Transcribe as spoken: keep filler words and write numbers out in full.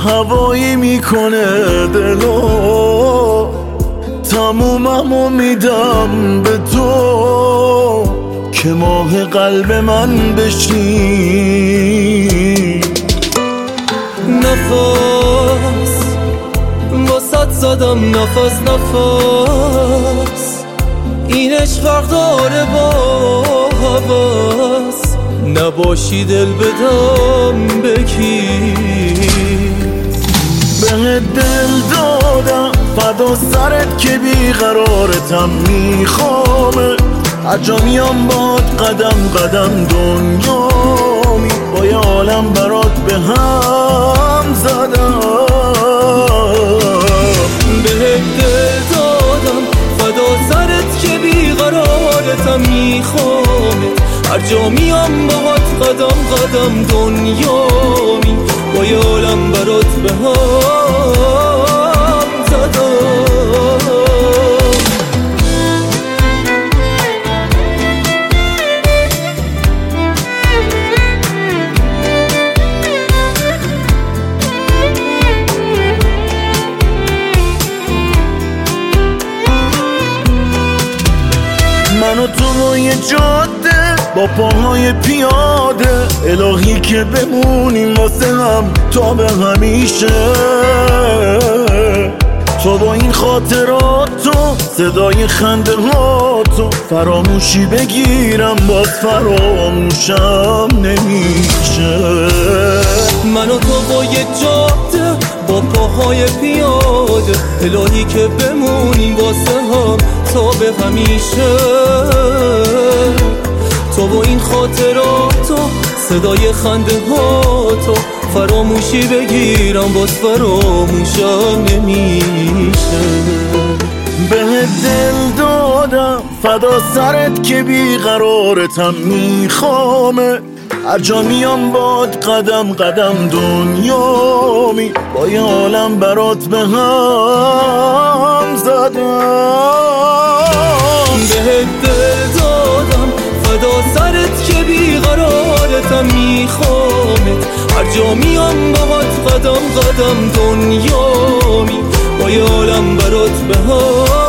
هوایی میکنه دلو، تموممو میدم به تو که ماه قلب من بشی. نفس واسط زدم، نفس نفس این عشق فرق داره با هوس، نباشی دل بدم بکی. به دل دادم فدا سرت که بیقرارتم میخوامه، هرجا میام باد قدم قدم دنیامی، با یه عالم برات به هم زدم. به دل دادم فدا سرت که بیقرارتم میخوامه، هرجا میام باهات قدم قدم دنیامی، با یه عالم برات به هم زدم. من و تو روی جاده با پاهای پیاده، الهی که بمونیم واسه هم تا به همیشه. تو با این خاطراتو، صدای خنده هاتو، فراموشی بگیرم باز فراموشم نمیشه. من و تو با یه جاده با پاهای پیاده، الهی که بمونیم واسه هم تا به همیشه. تو با این خاطراتو، صدای خنده هاتو، فراموشی بگیرم باز فراموشم نمیشه. به دل دادم فدا سرت که بیقرارتم میخوامه، هرجا میام باد قدم قدم دنیامی، با یه عالم برات به هم زدم. به دل دادم فدا سرت که بیقرارتم میخوامه، هرجا میام باهات قدم قدم دنیامی، با یه عالم برات به هم